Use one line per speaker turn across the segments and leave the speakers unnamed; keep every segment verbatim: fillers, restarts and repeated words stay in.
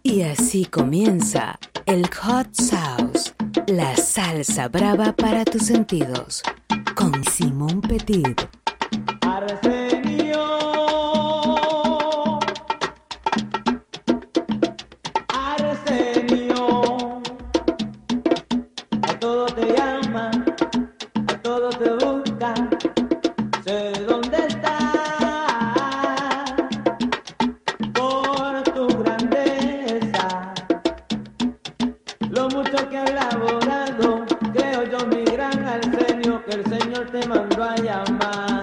Y así comienza el Hot Sauce, la salsa brava para tus sentidos, con Simón Petit.
Arsenio, Arsenio, a todo te llama, a todo te busca, sé dónde estás, por tu grandeza, lo mucho que has elaborado, creo yo mi gran Arsenio, que el Señor te mandó a llamar.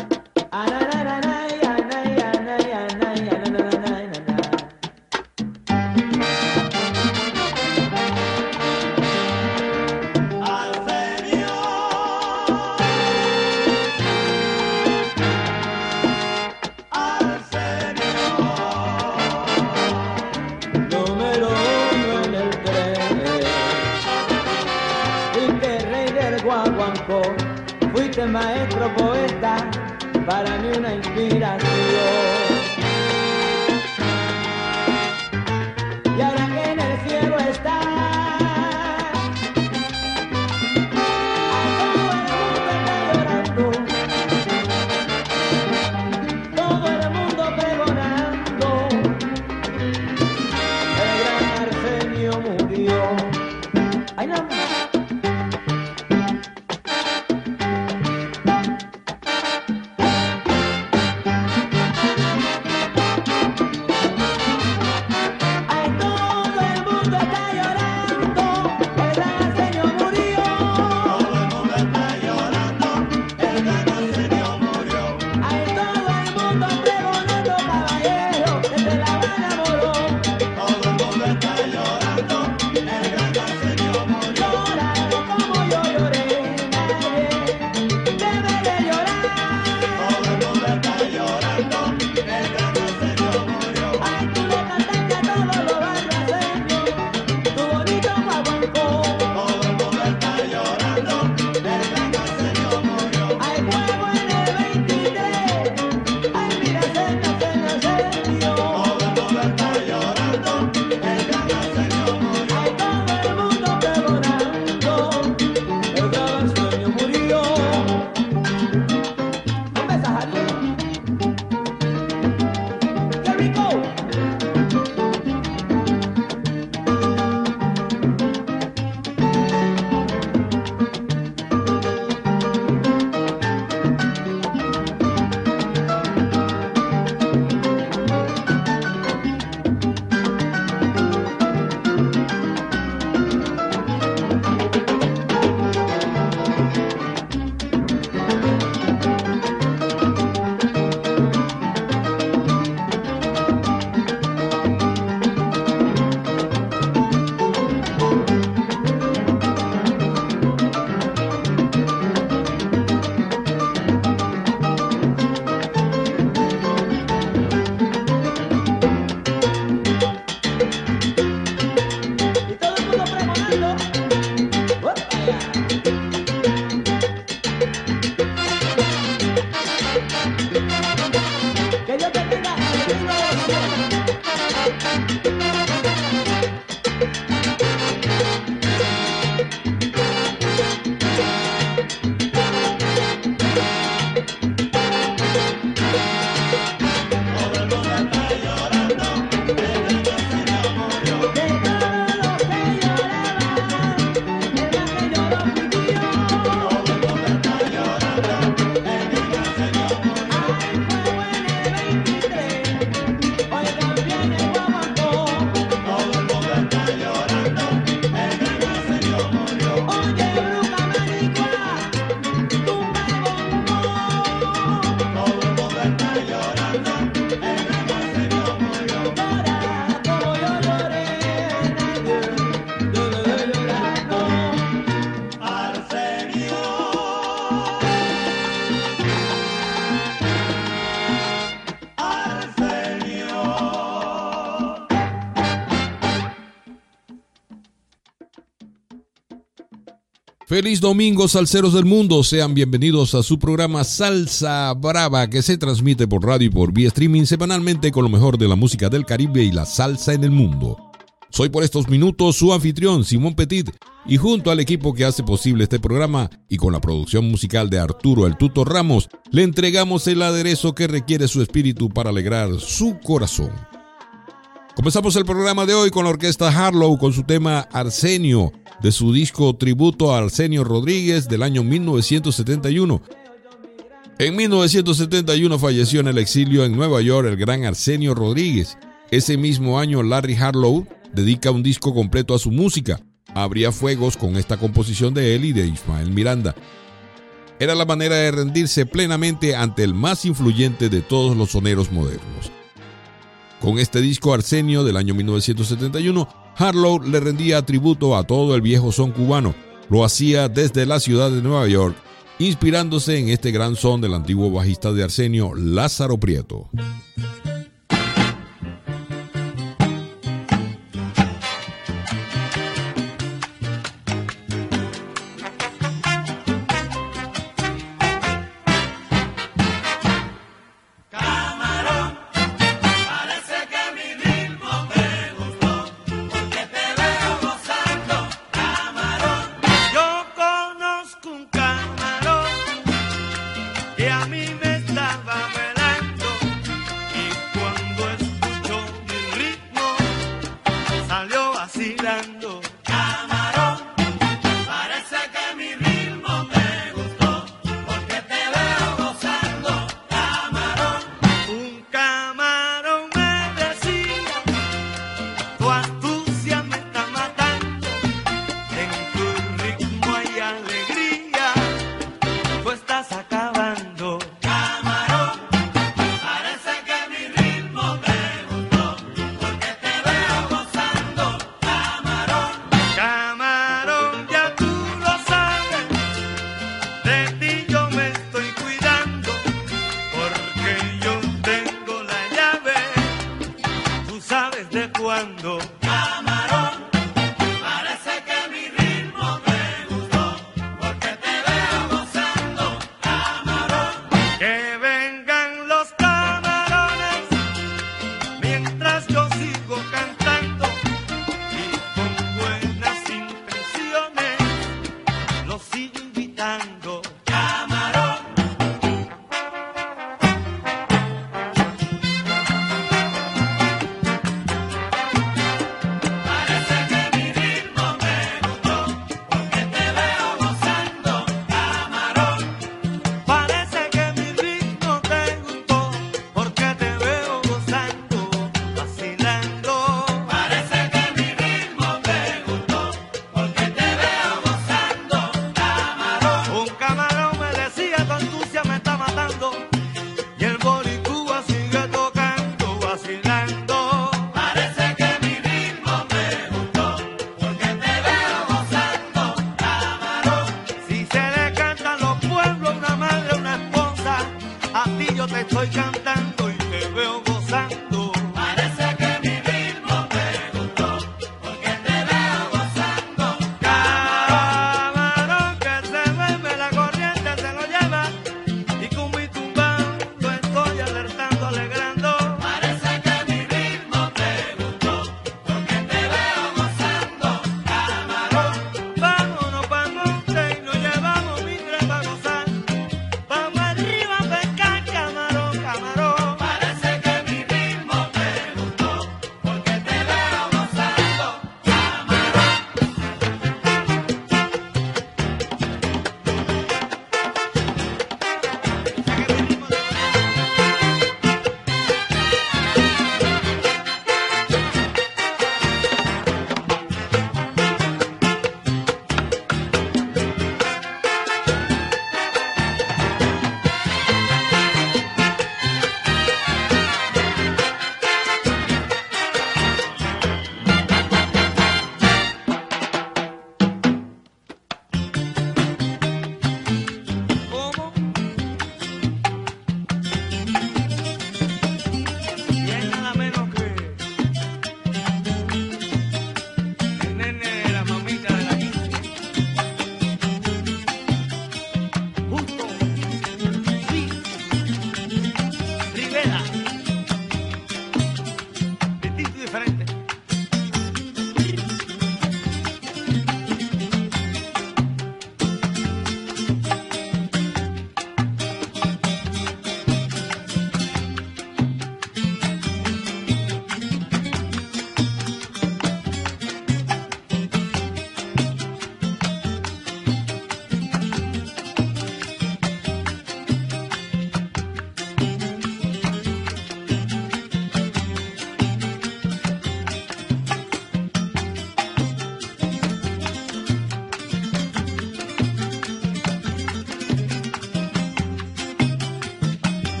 Fuiste maestro poeta, para mí una inspiración. Y ahora que en el cielo estás, todo el mundo está llorando, todo el mundo pregonando, el gran Arsenio murió. Ay, no.
Feliz domingo, salseros del mundo. Sean bienvenidos a su programa Salsa Brava, que se transmite por radio y por vía streaming semanalmente con lo mejor de la música del Caribe y la salsa en el mundo. Soy por estos minutos su anfitrión, Simón Petit, y junto al equipo que hace posible este programa y con la producción musical de Arturo El Tuto Ramos, le entregamos el aderezo que requiere su espíritu para alegrar su corazón. Comenzamos el programa de hoy con la orquesta Harlow con su tema Arsenio, de su disco Tributo a Arsenio Rodríguez del año mil novecientos setenta y uno. En mil novecientos setenta y uno falleció en el exilio en Nueva York el gran Arsenio Rodríguez. Ese mismo año Larry Harlow dedica un disco completo a su música. Habría fuegos con esta composición de él y de Ismael Miranda. Era la manera de rendirse plenamente ante el más influyente de todos los soneros modernos. Con este disco Arsenio del año mil novecientos setenta y uno, Harlow le rendía tributo a todo el viejo son cubano. Lo hacía desde la ciudad de Nueva York, inspirándose en este gran son del antiguo bajista de Arsenio, Lázaro Prieto.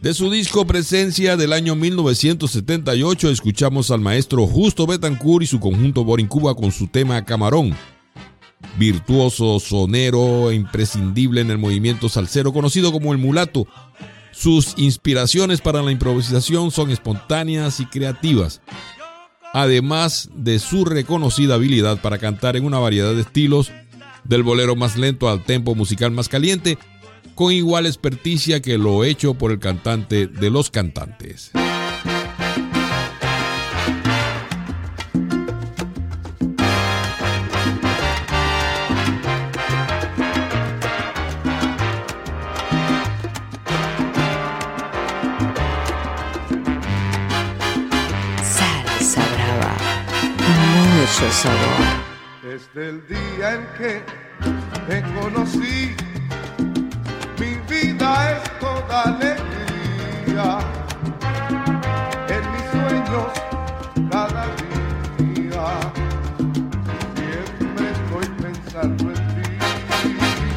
De su disco Presencia del año mil novecientos setenta y ocho escuchamos al maestro Justo Betancourt y su conjunto Borincuba con su tema Camarón. Virtuoso, sonero e imprescindible en el movimiento salsero conocido como el mulato. Sus inspiraciones para la improvisación son espontáneas y creativas, además de su reconocida habilidad para cantar en una variedad de estilos, del bolero más lento al tempo musical más caliente, con igual experticia que lo hecho por el cantante de los cantantes.
Salsa brava, mucho sabor.
Desde el día en que te conocí, mi vida es toda alegría. En mis sueños cada día siempre estoy pensando en ti.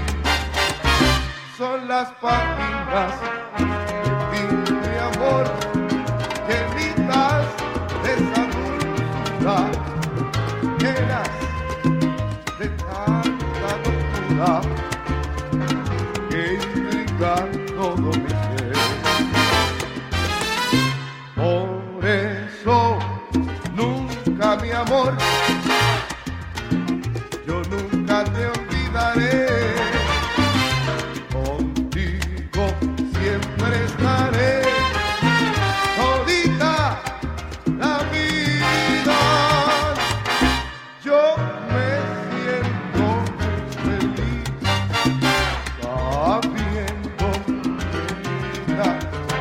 Son las páginas de ti, mi amor, llenitas de esa dulzura, llenas de tanta locura que intriga todo mi ser. Por eso nunca, mi amor, yo nunca te olvidaré. Contigo siempre estaré, todita la vida. Yo me siento muy feliz sabiendo que mira,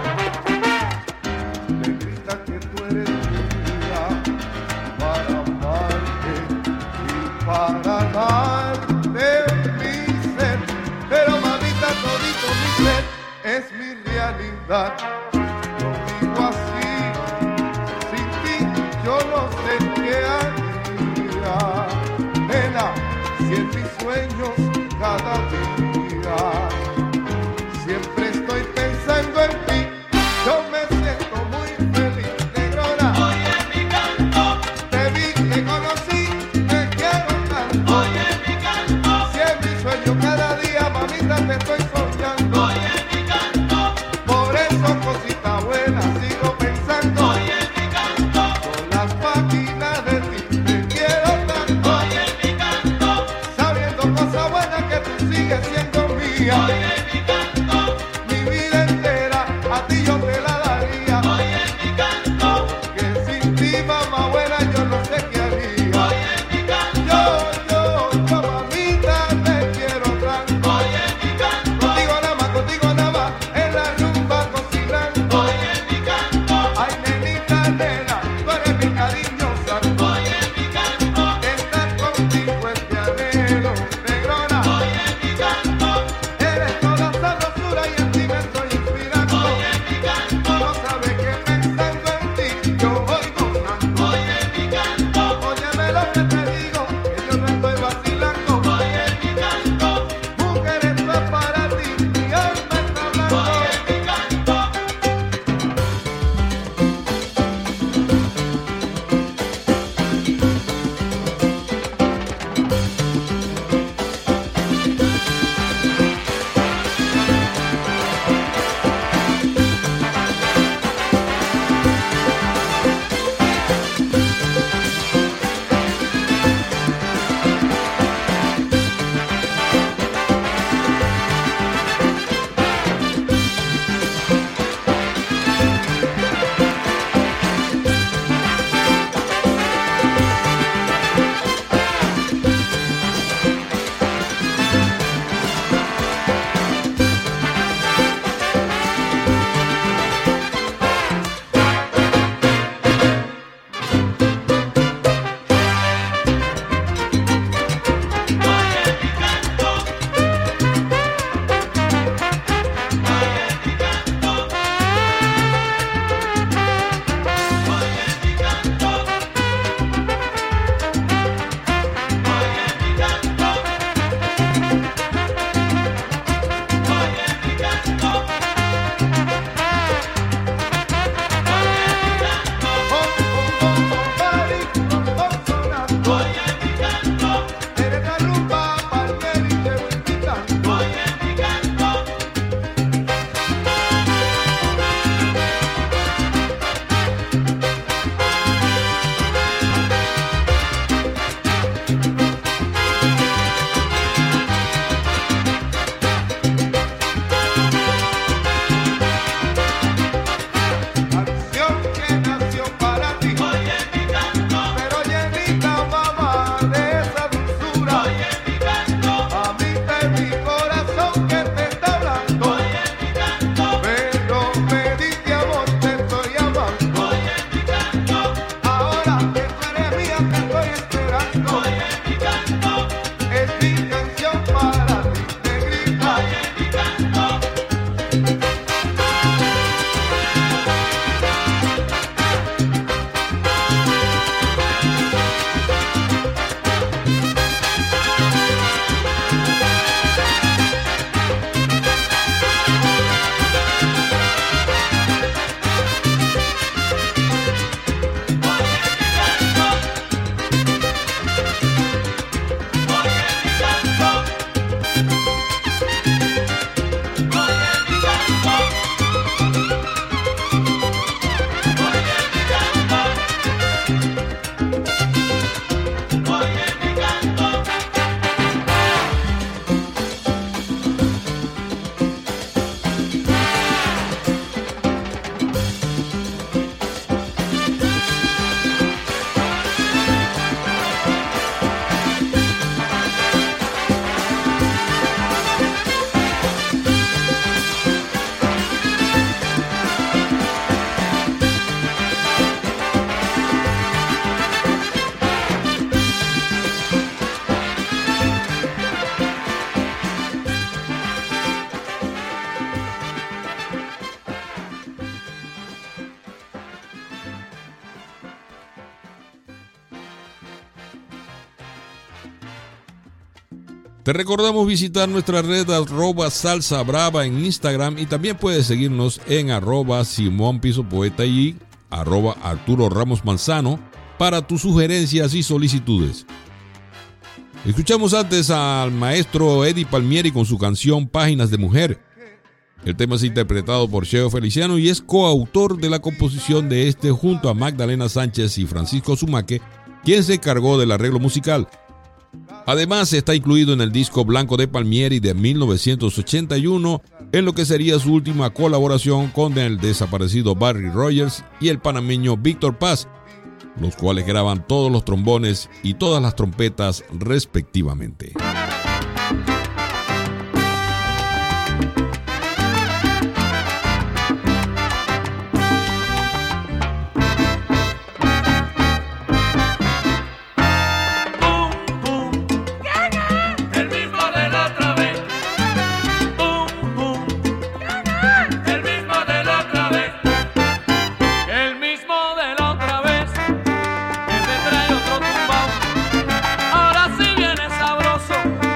negrita, que tú eres mía para amarte y para darte mi ser. Pero mamita, todito mi ser es mi realidad. Lo digo así, sin ti yo no sé qué haría. Nena, si en mis sueños cada día siempre estoy pensando en ti, yo me siento muy feliz, negrona.
Oye mi canto,
Te vi, te conocí, te quiero tanto.
oye mi canto,
Si en mis sueños cada día, mamita, te estoy soñando.
oye mi canto,
Por eso, cosita buena, sigo pensando.
oye mi canto,
Con las páginas de ti, te quiero tanto.
oye mi canto,
Sabiendo cosas buenas que tú sigues siendo. canto,
Oye mi canto,
es mi canción para ti, negrita.
oye mi canto.
Te recordamos visitar nuestra red arroba salsa brava en Instagram y también puedes seguirnos en arroba Simón Piso Poeta y arroba Arturo Ramos Manzano para tus sugerencias y solicitudes. Escuchamos antes al maestro Eddie Palmieri con su canción Páginas de Mujer. El tema es interpretado por Cheo Feliciano y es coautor de la composición de este junto a Magdalena Sánchez y Francisco Zumaque, quien se encargó del arreglo musical. Además, está incluido en el disco Blanco de Palmieri de mil novecientos ochenta y uno, en lo que sería su última colaboración con el desaparecido Barry Rogers y el panameño Víctor Paz, los cuales graban todos los trombones y todas las trompetas respectivamente.
El mismo de la otra vez. Boom, boom. El mismo de la otra vez. El mismo de la otra vez. Que te trae otro tumbao. Ahora sí viene sabroso.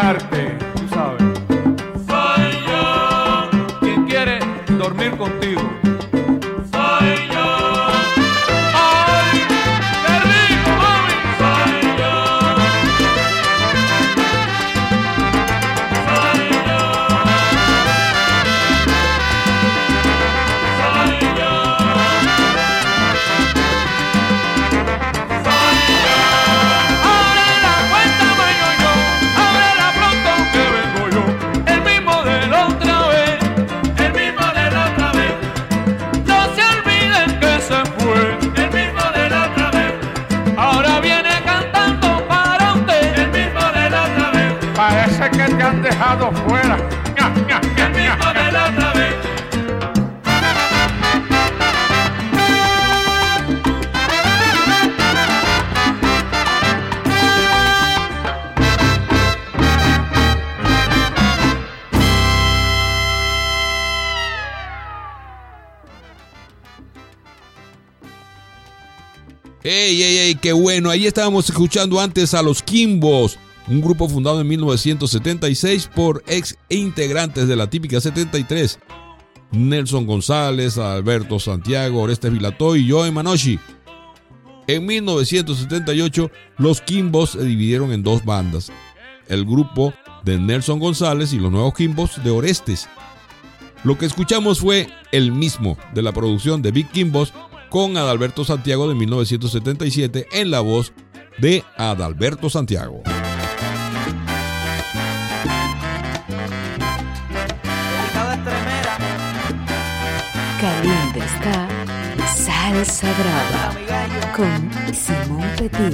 bailarte, tú sabes.
Soy yo,
Quien quiere dormir contigo.
soy yo. ¡Ay, qué rico, mami! Soy yo. Soy yo. Soy yo. Soy yo. Ábrela, cuéntame yo, yo. Ábrela pronto que vengo yo. El mismo de la otra vez. El mismo de la otra vez. No se olviden que se fue. El mismo de la otra vez. Ahora viene cantando para usted. El mismo de la otra vez.
Parece que te han dejado fuera. Ña, ña, ña,
El mismo
ña,
de
ña.
la otra vez.
¡Ey, ey, ey! ¡Qué bueno! Ahí estábamos escuchando antes a los Quimbos, un grupo fundado en mil novecientos setenta y seis por ex integrantes de la típica setenta y tres. Nelson González, Alberto Santiago, Orestes Vilató y Joe Manoshi. En mil novecientos setenta y ocho, los Quimbos se dividieron en dos bandas. El grupo de Nelson González y los nuevos Quimbos de Orestes. Lo que escuchamos fue El Mismo, de la producción de Big Quimbos, con Adalberto Santiago de mil novecientos setenta y siete en la voz de Adalberto Santiago.
Caliente está Salsa Brava con Simón Petit.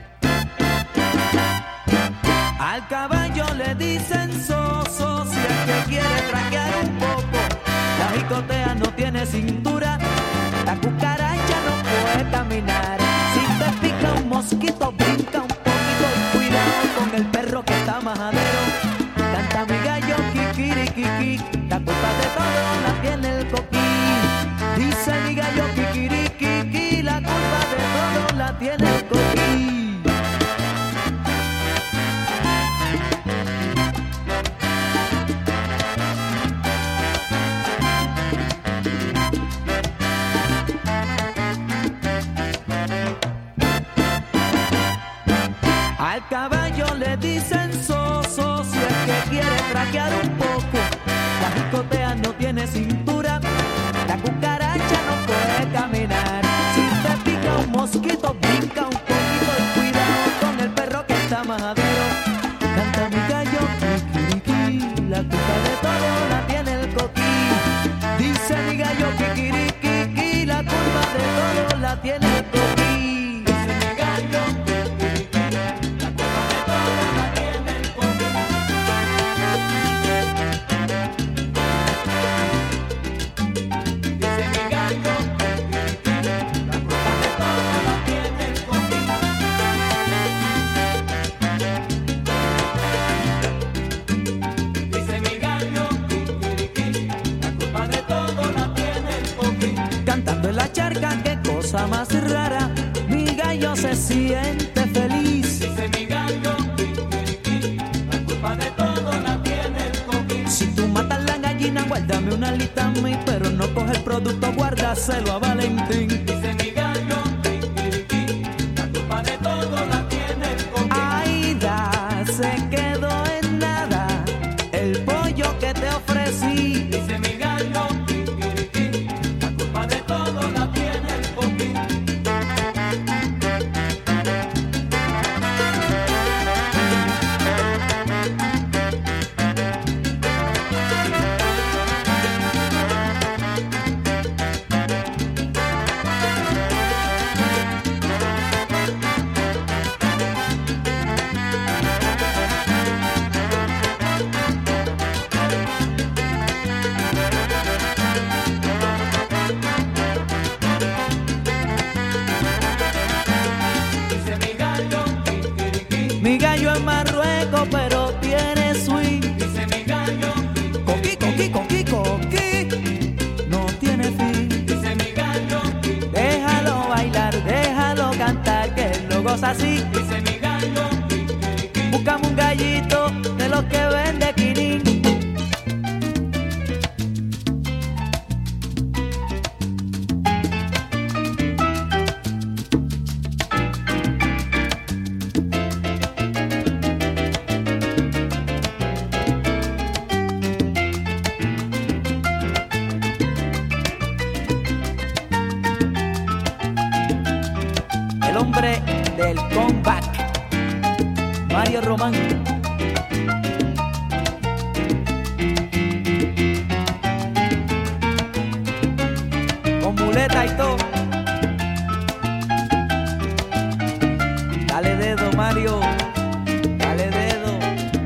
Al caballo le dicen soso, si el que quiere traquear un poco. La jicotea no tiene cintura, la cucaracha no puede caminar. Si te pica un mosquito, brinca un poquito y cuidado con el perro que está majadero. Canta mi gallo kikirikiki, la culpa de todo la tiene el coquí. Dice mi gallo kikirikiki, la culpa de todo la tiene el coquí. Al caballo le dicen soso, si el que quiere traquear un poco. La jicotea no tiene cintura, la cucaracha no puede caminar. Si te pica un mosquito, brinca un poquito y cuidado con el perro que está majadero. Canta mi gallo kikiriki, la culpa de todo la tiene el coquí. Dice mi gallo kikiriki, la culpa de todo la tiene el coquí. Dice mi gallo cantando en la charca, qué cosa más rara. Mi gallo se siente feliz. Dice mi gallo, la culpa de todo la tiene el coquí. Si tú matas la gallina, guárdame una alita a mí, pero no coge el producto, guárdaselo a Valentín. Dice mi gallo, la culpa de todo la tiene el coquí. Aida, se quedó en nada el pollo que te ofrecí. Dice mi gallo, de todo la tiene el coquí. Mi gallo es Marruecos, pero tiene swing. Dice mi gallo, coqui, coqui, coqui, coqui, no tiene fin. Dice mi gallo, déjalo bailar, déjalo cantar, que lo goza así. Dice mi gallo, buscamos un gallito de los Mario Román. Con muleta y todo. Dale dedo, Mario. Dale dedo.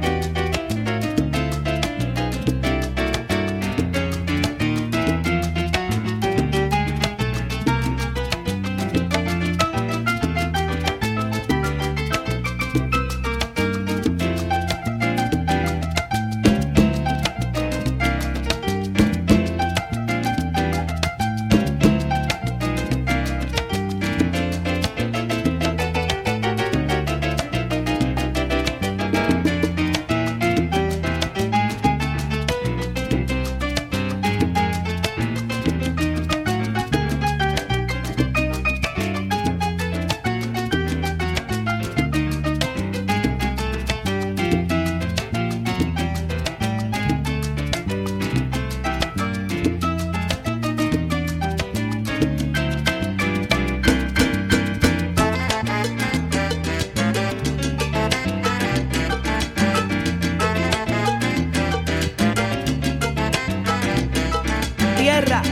Tierra.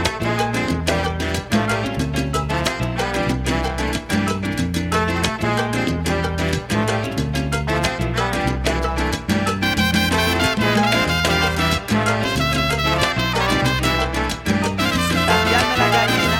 Cambiarme la gallina.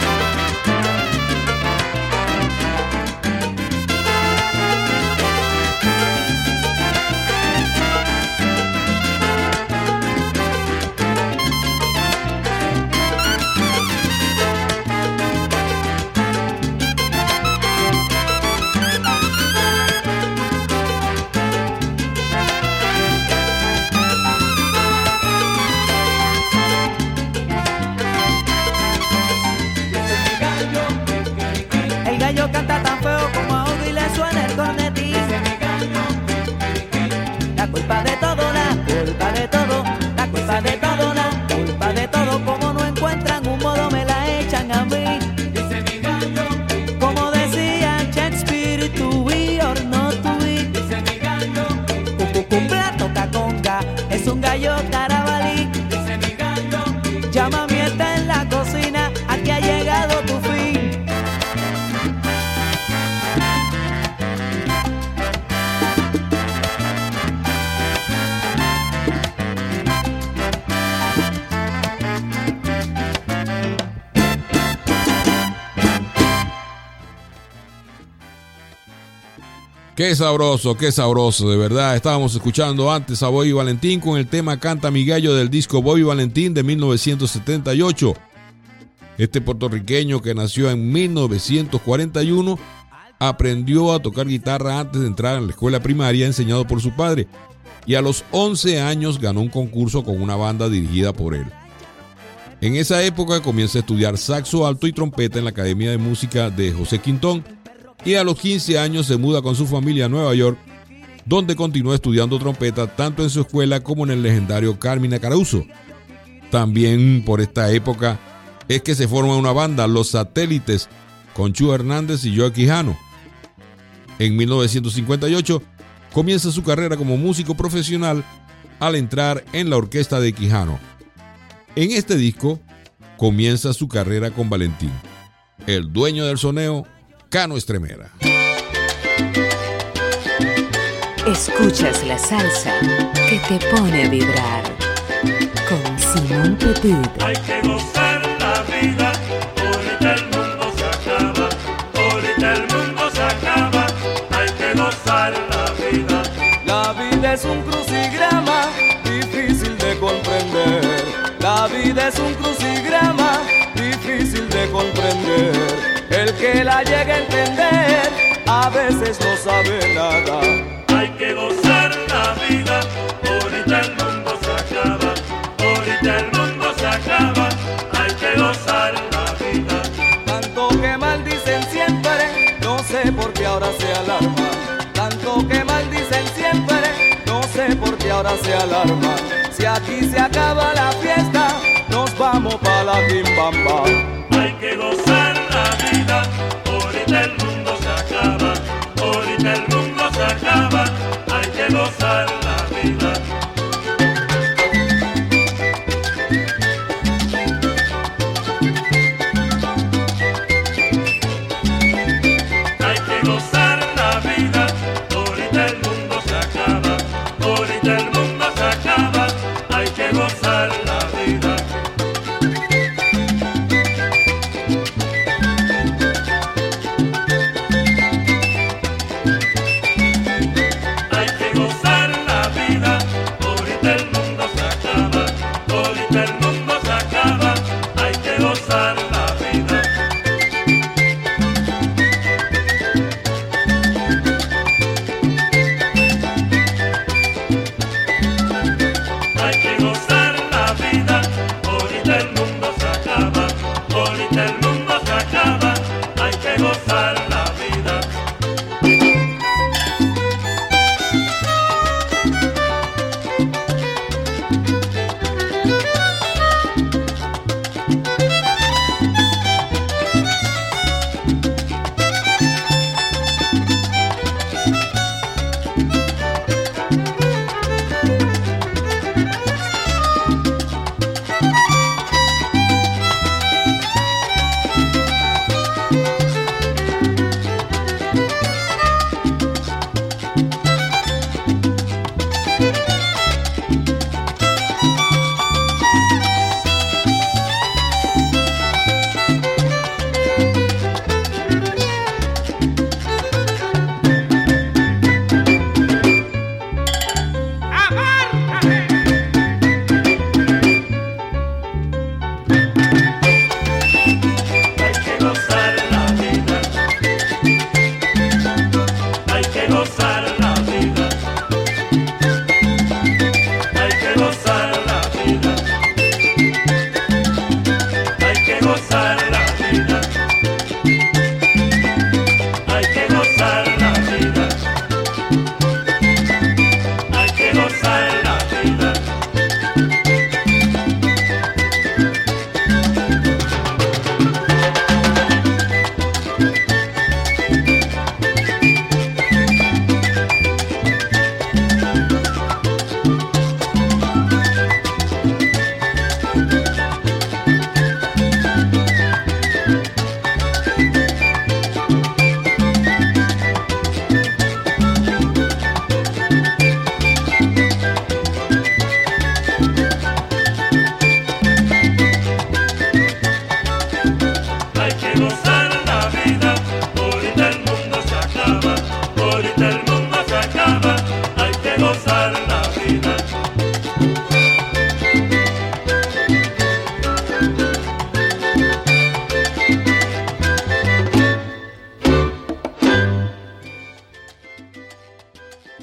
El gallo canta tan feo como a uno y le suena el cornetín. La culpa de todo, la culpa de todo, la culpa de todo, la culpa de todo. Como no encuentran un modo me la echan a mí. Como decía Shakespeare, to be or not to be. Cucucumbla toca conga, es un gallo carabalí. Llama mienta en la cocina, aquí ha llegado tu fin.
Qué sabroso, qué sabroso, de verdad. Estábamos escuchando antes a Bobby Valentín con el tema Canta mi gallo del disco Bobby Valentín de mil novecientos setenta y ocho. Este puertorriqueño que nació en mil novecientos cuarenta y uno aprendió a tocar guitarra antes de entrar en la escuela primaria enseñado por su padre y a los once años ganó un concurso con una banda dirigida por él. En esa época comienza a estudiar saxo alto y trompeta en la Academia de Música de José Quintón y a los quince años se muda con su familia a Nueva York, donde continúa estudiando trompeta tanto en su escuela como en el legendario Carmina Caruso. También por esta época es que se forma una banda, Los Satélites, con Chu Hernández y Joe Quijano. En mil novecientos cincuenta y ocho comienza su carrera como músico profesional al entrar en la orquesta de Quijano. En este disco comienza su carrera con Valentín, el dueño del soneo, Cano Estremera.
Escuchas la salsa que te pone a vibrar con Simón Petit.
Hay que gozar la vida, ahorita el mundo se acaba, ahorita el mundo se acaba, hay que gozar la vida.
La vida es un crucigrama difícil de comprender. La vida es un crucigrama difícil de comprender. El que la llegue a entender a veces no sabe nada.
Hay que gozar la vida, ahorita el mundo se acaba, ahorita el mundo se acaba, hay que gozar la vida.
Tanto que maldicen siempre, no sé por qué ahora se alarma. Tanto que maldicen siempre, no sé por qué ahora se alarma. Si aquí se acaba la fiesta, nos vamos pa' la quimbamba.
Hay que gozar la vida, ahorita el mundo se acaba, ahorita el mundo se acaba,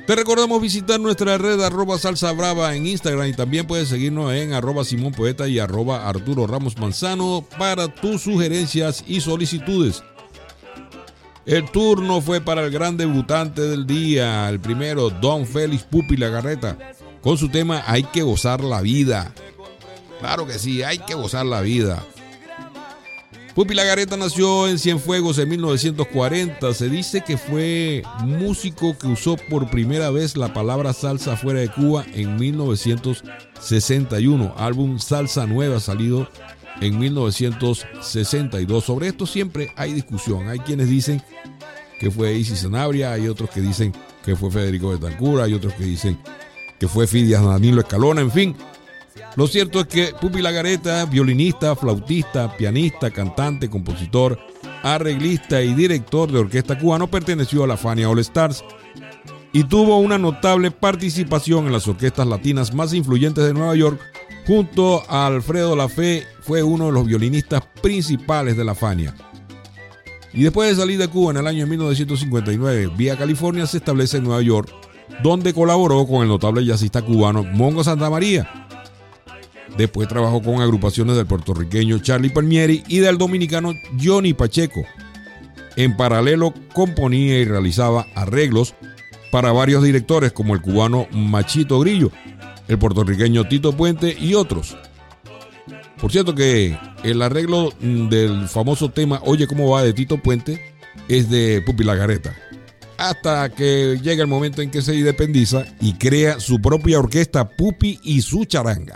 Te recordamos visitar nuestra red arroba Salsa Brava en Instagram y también puedes seguirnos en arroba Simón Poeta y arroba Arturo Ramos Manzano para tus sugerencias y solicitudes. El turno fue para el gran debutante del día, el primero, Don Félix Pupi Lagarreta, con su tema Hay que gozar la vida. Claro que sí, hay que gozar la vida. Pupi Lagarreta nació en Cienfuegos en mil novecientos cuarenta. Se dice que fue músico que usó por primera vez la palabra salsa fuera de Cuba en mil novecientos sesenta y uno, álbum Salsa Nueva salido en mil novecientos sesenta y dos. Sobre esto siempre hay discusión. Hay quienes dicen que fue Isi Sanabria, hay otros que dicen que fue Federico Betancur, hay otros que dicen que fue Fidias Danilo Escalona, en fin. Lo cierto es que Pupi Lagarreta, violinista, flautista, pianista, cantante, compositor, arreglista y director de orquesta cubano, perteneció a la Fania All Stars y tuvo una notable participación en las orquestas latinas más influyentes de Nueva York. Junto a Alfredo Lafé, fue uno de los violinistas principales de la Fania. Y después de salir de Cuba en el año mil novecientos cincuenta y nueve, vía California, se establece en Nueva York, donde colaboró con el notable jazzista cubano Mongo Santamaría. Después trabajó con agrupaciones del puertorriqueño Charlie Palmieri y del dominicano Johnny Pacheco. En paralelo componía y realizaba arreglos para varios directores como el cubano Machito Grillo, el puertorriqueño Tito Puente y otros. Por cierto que el arreglo del famoso tema Oye cómo va de Tito Puente es de Pupi Lagarreta. Hasta que llega el momento en que se independiza y crea su propia orquesta Pupi y su charanga.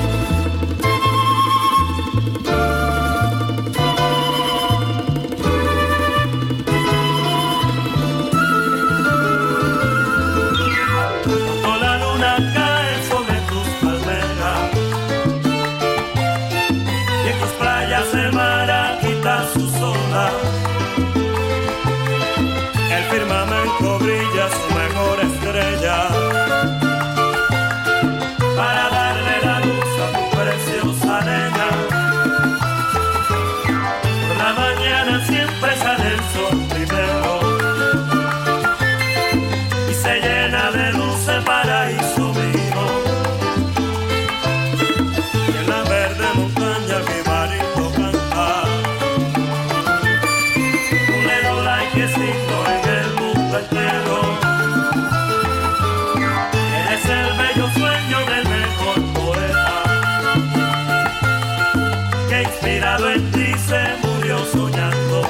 Para darle la luz a tu preciosa nena. Por la mañana siempre sale el sol primero y se llena de luz el paraíso mío. Y en la verde montaña mi marito canta un lerola que sigo en el mundo entero. El bello sueño del mejor poeta que inspirado en ti se murió soñando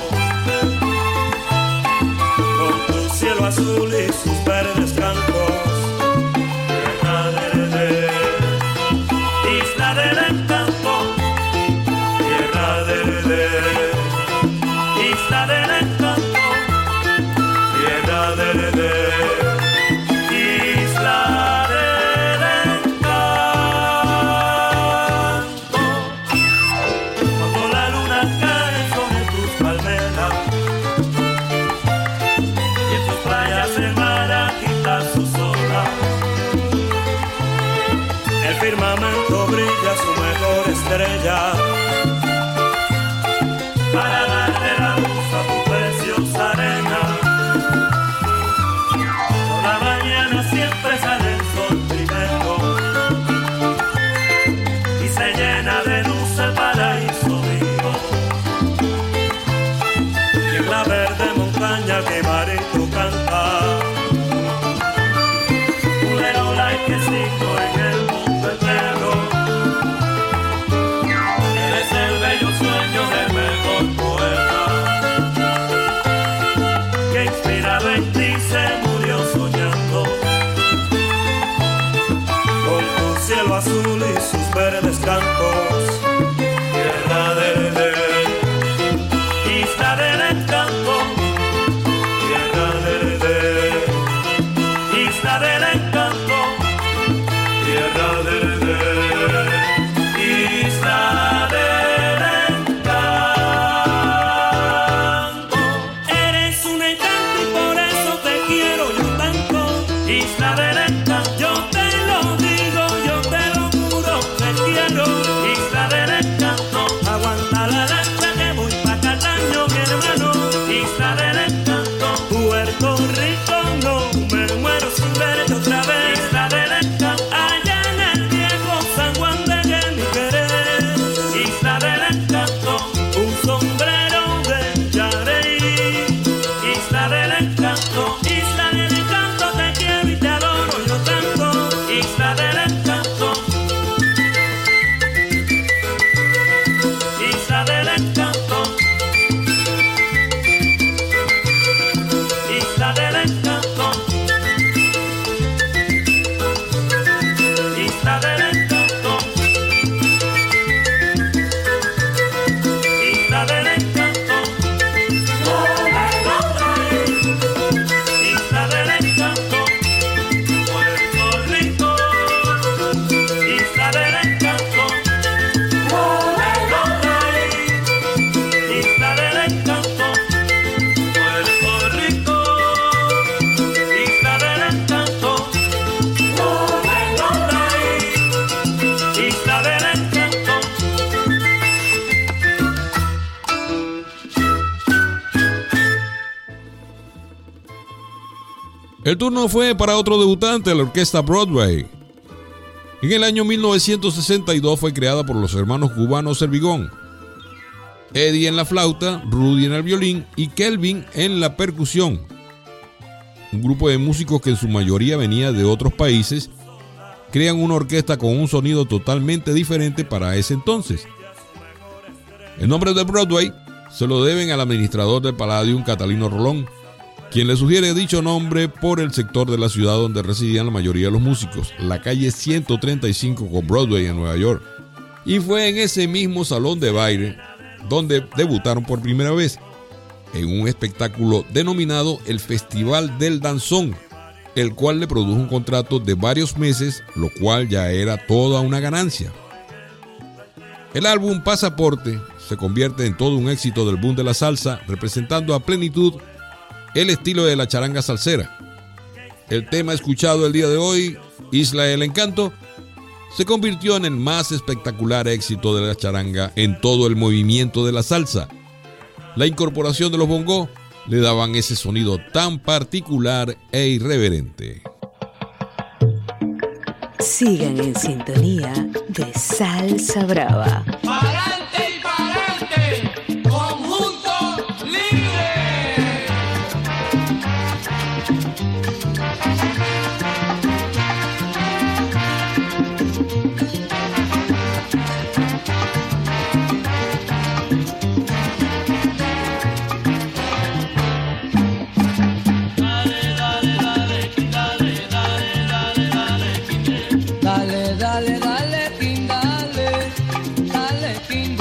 con tu cielo azul y sus verdes campos. Tierra de isla del encanto, tierra de isla del encanto, tierra de estrella para darle la luz a tu preciosa arena. Por la mañana siempre sale el sol primero y se llena de luz el paraíso mío. Y en la verde montaña mi marito canta un lerola que sigo en el mundo entero. En ti se murió soñando con tu cielo azul y sus verdes campos. Tierra de isla del encanto, tierra de isla del encanto, tierra de isla del isla del encanto, yo te lo digo, yo te lo juro, te quiero. Isla del encanto, aguanta la lancha que voy pa' Cataño, mi hermano. Isla del encanto, Puerto Rico, no me muero sin ver.
El turno fue para otro debutante, la orquesta Broadway. En el año mil novecientos sesenta y dos fue creada por los hermanos cubanos Servigón. Eddie en la flauta, Rudy en el violín y Kelvin en la percusión. Un grupo de músicos que en su mayoría venía de otros países crean una orquesta con un sonido totalmente diferente para ese entonces. El nombre de Broadway se lo deben al administrador del Palladium, Catalino Rolón, quien le sugiere dicho nombre por el sector de la ciudad donde residían la mayoría de los músicos, la calle ciento treinta y cinco con Broadway en Nueva York. Y fue en ese mismo salón de baile donde debutaron por primera vez en un espectáculo denominado el Festival del Danzón, el cual le produjo un contrato de varios meses, lo cual ya era toda una ganancia. El álbum Pasaporte se convierte en todo un éxito del boom de la salsa, representando a plenitud el estilo de la charanga salsera. El tema escuchado el día de hoy, Isla del Encanto, se convirtió en el más espectacular éxito de la charanga en todo el movimiento de la salsa. La incorporación de los bongos le daban ese sonido tan particular e irreverente.
Sigan en sintonía de Salsa Brava.
¡Pa'lante y pa'lante! ¡Conjunto Libre!
Dale, dale, dale, King, dale, dale, King,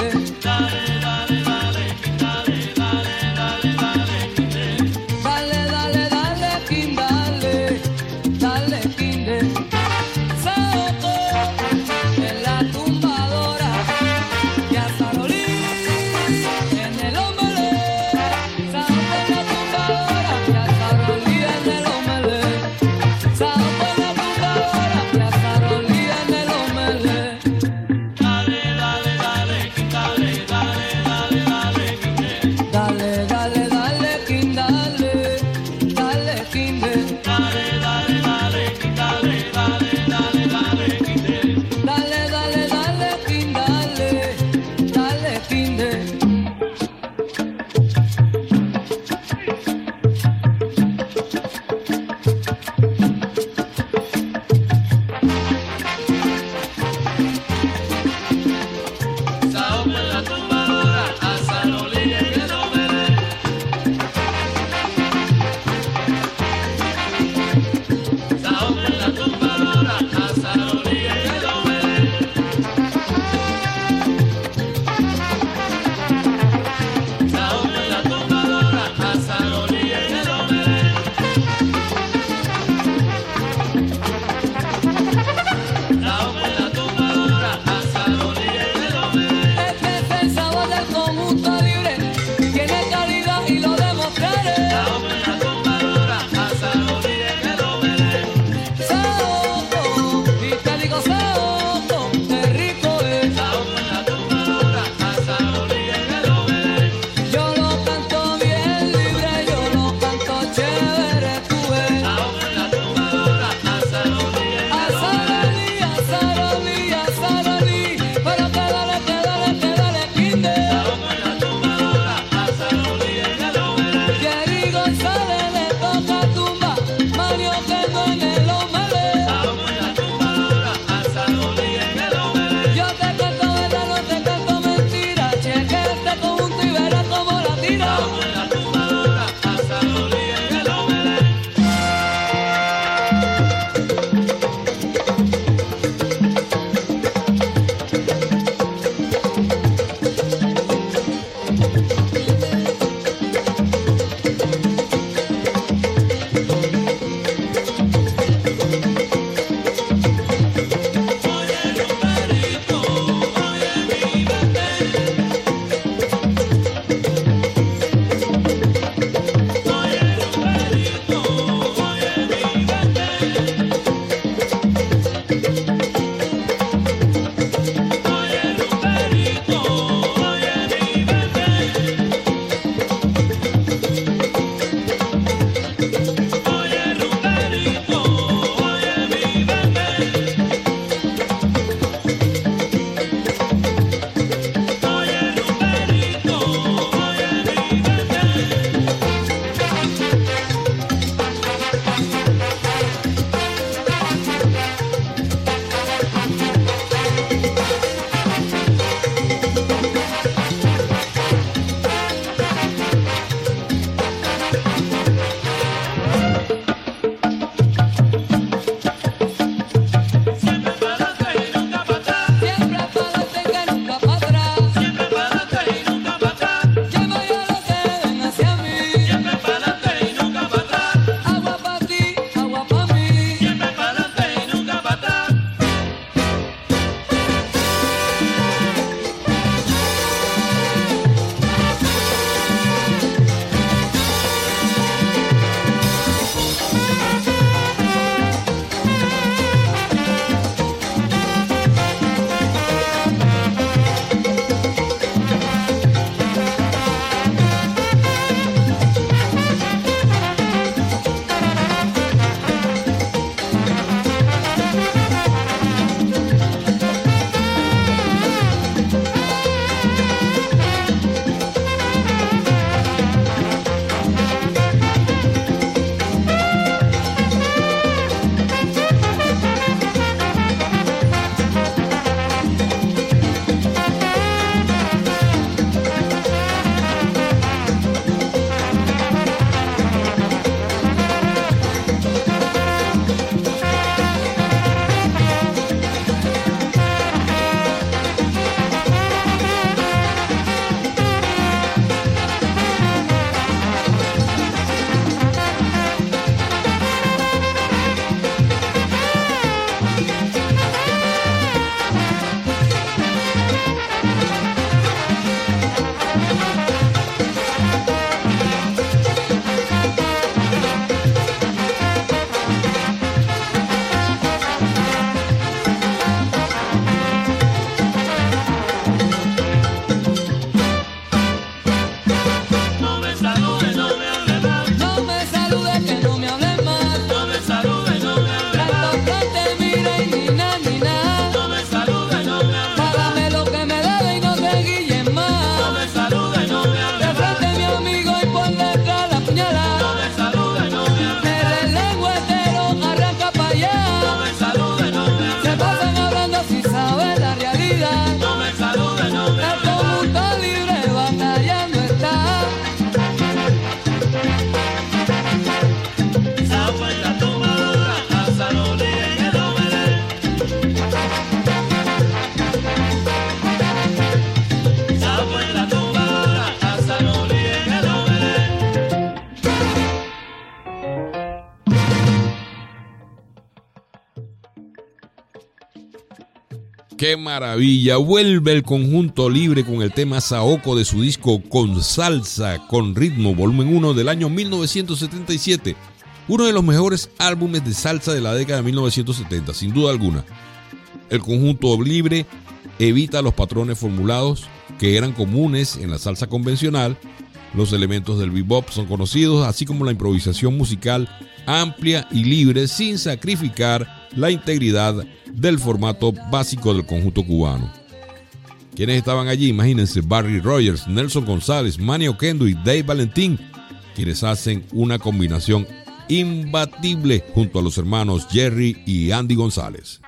¡Qué maravilla! Vuelve el conjunto libre con el tema Saoko de su disco Con Salsa, con Ritmo, volumen uno del año mil novecientos setenta y siete. Uno de los mejores álbumes de salsa de la década de mil novecientos setenta, sin duda alguna. El conjunto libre evita los patrones formulados que eran comunes en la salsa convencional. Los elementos del bebop son conocidos, así como la improvisación musical amplia y libre, sin sacrificar la integridad del formato básico del conjunto cubano. ¿Quiénes estaban allí? Imagínense: Barry Rogers, Nelson González, Manny Oquendo y Dave Valentín, quienes hacen una combinación imbatible junto a los hermanos Jerry y Andy González.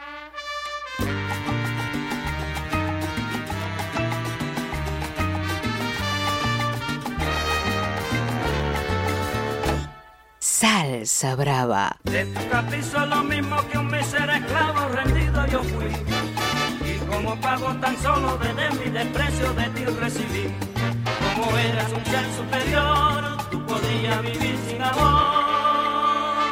Salsa Brava.
De tu capricho lo mismo que un mísero esclavo rendido yo fui. Y como pago tan solo desde mi desprecio de ti recibí. Como eras un ser superior, tú podías vivir sin amor.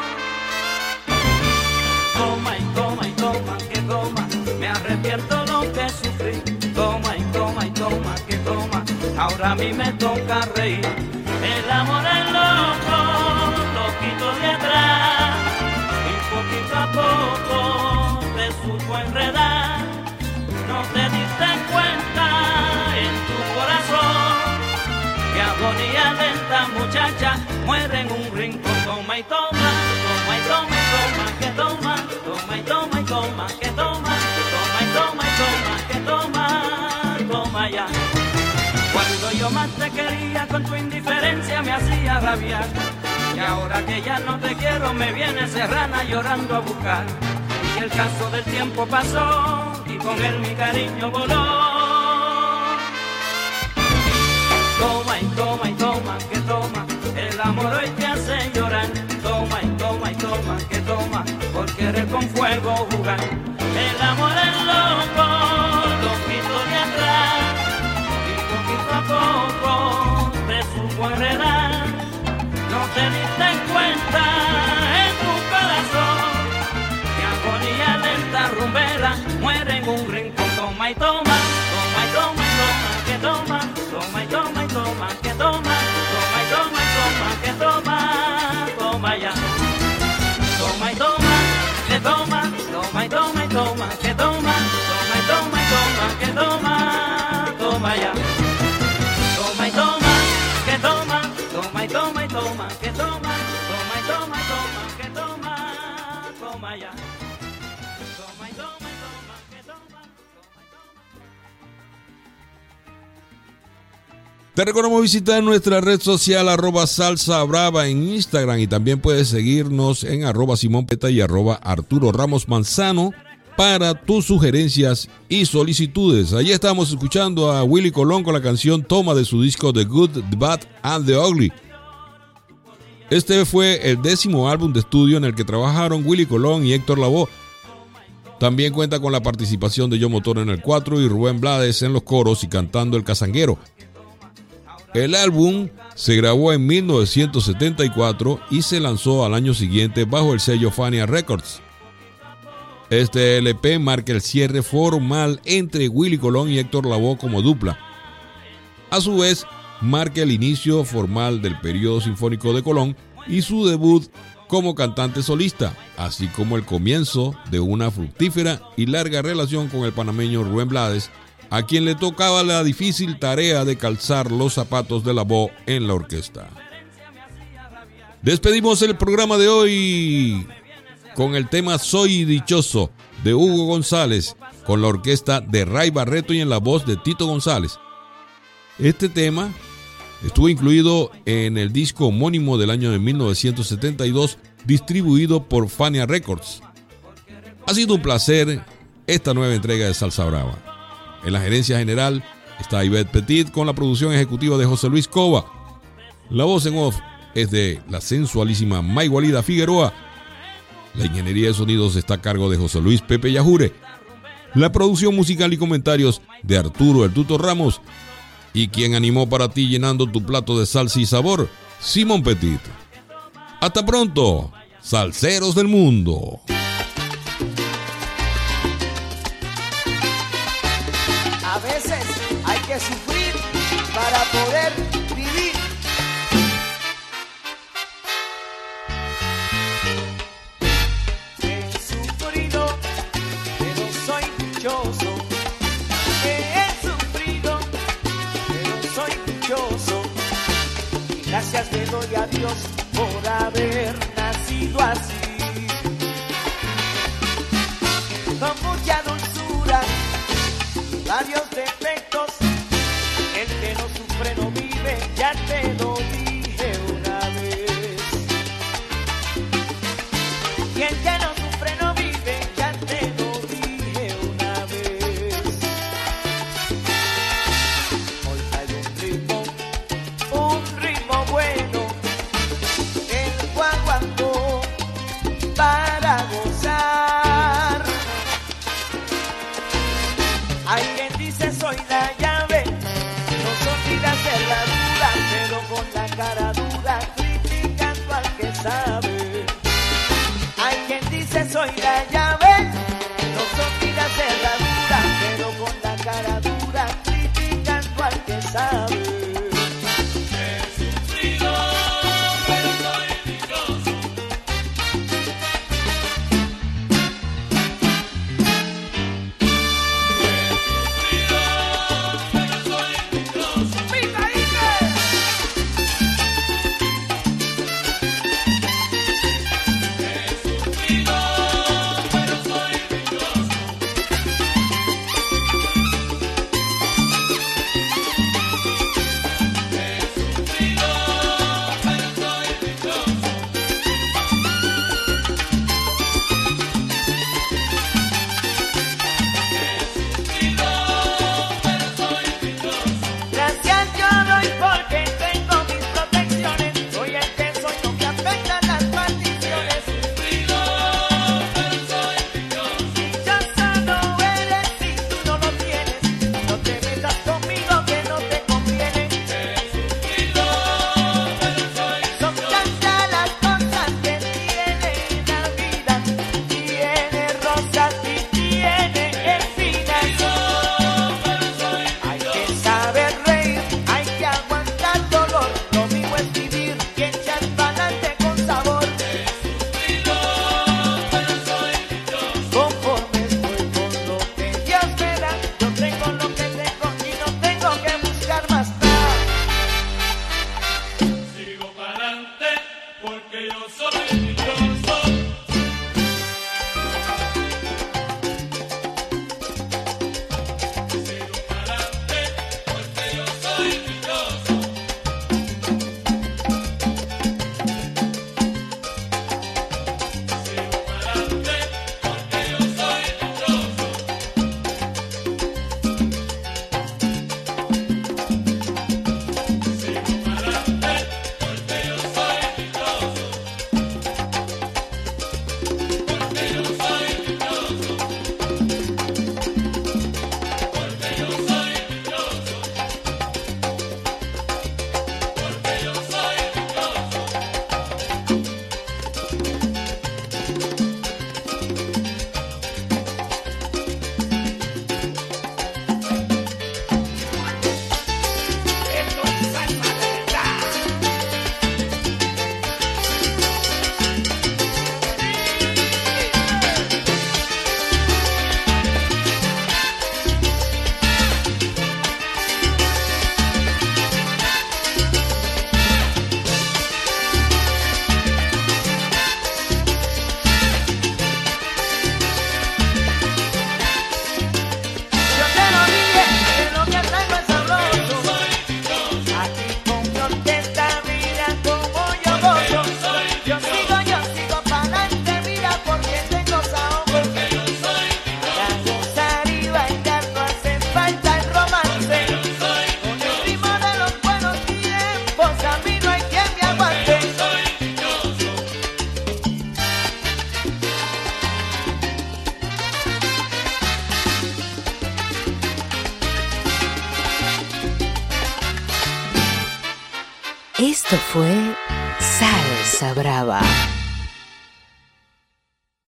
Toma y toma y toma, que toma, me arrepiento lo que sufrí. Toma y toma y toma, que toma, ahora a mí me toca reír. El amor es loco, loquito de atrás, y poquito a poco te supo enredar. No te diste cuenta en tu corazón que agonía lenta, muchacha, muere en un rincón. Toma y toma, toma y toma y toma, que toma, toma y toma y toma, que toma, toma y toma y toma, que toma, toma ya. Cuando yo más te quería, con tu indiferencia me hacía rabiar. Y ahora que ya no te quiero, me viene serrana llorando a buscar. Y el caso del tiempo pasó, y con él mi cariño voló. Toma y toma y toma, que toma, el amor hoy te hace llorar. Toma y toma y toma, que toma, por querer con fuego jugar. El amor es loco, loquito de atrás, poquito a poco te supo enredar. No te diste cuenta en tu corazón que agonía lenta rumbera muere en un rincón. Toma y toma, toma y toma y toma, que toma, toma y toma y toma, que toma, toma y toma y toma, que toma, toma ya. Toma y toma, que toma, toma y toma y toma, que toma, toma y toma y toma, que toma, toma ya. Toma y toma, que toma, toma y toma y toma, que toma, toma y toma y toma, que toma, toma ya. Toma y toma y toma, que toma, toma y toma.
Te recordamos visitar nuestra red social arroba Salsa Brava en Instagram, y también puedes seguirnos en arroba Simón Peta y arroba Arturo Ramos Manzano para tus sugerencias y solicitudes. Allí estamos escuchando a Willy Colón con la canción Toma de su disco The Good, The Bad and The Ugly. Este fue el décimo álbum de estudio en el que trabajaron Willy Colón y Héctor Lavoe. También cuenta con la participación de Yomo Toro en el cuatro y Rubén Blades en los coros y cantando El Cazanguero. El álbum se grabó en mil novecientos setenta y cuatro y se lanzó al año siguiente bajo el sello Fania Records. Este L P marca el cierre formal entre Willy Colón y Héctor Lavoe como dupla. A su vez, marca el inicio formal del periodo sinfónico de Colón y su debut como cantante solista, así como el comienzo de una fructífera y larga relación con el panameño Rubén Blades, a quien le tocaba la difícil tarea de calzar los zapatos de Lavoe en la orquesta. Despedimos el programa de hoy con el tema Soy Dichoso de Hugo González, con la orquesta de Ray Barreto y en la voz de Tito González. Este tema estuvo incluido en el disco homónimo del año de mil novecientos setenta y dos, distribuido por Fania Records. Ha sido un placer esta nueva entrega de Salsa Brava. En la gerencia general está Ivette Petit, con la producción ejecutiva de José Luis Cova. La voz en off es de la sensualísima Maygualida Figueroa. La ingeniería de sonidos está a cargo de José Luis Pepe Yajure. La producción musical y comentarios de Arturo El Tuto Ramos. Y quien animó para ti llenando tu plato de salsa y sabor, Simón Petit. Hasta pronto, salseros del mundo.
veces hay que sufrir para poder vivir. He sufrido, pero soy dichoso. He sufrido, pero soy dichoso. Y gracias le doy a Dios por haber nacido así. Con mucha dulzura, varios defectos. El que no sufre no vive, ya te lo dije una vez. Y el que no sufre no vive, ya te lo dije una vez. Hoy hay un ritmo, un ritmo bueno, el guaguancó para gozar. Hay quien dice soy la llave, no son vidas de la dura, pero con la cara dura, criticando al que sabe. Hay quien dice soy la llave, no son vidas de la dura, pero con la cara dura, criticando al que sabe.
Esto fue Salsa Brava.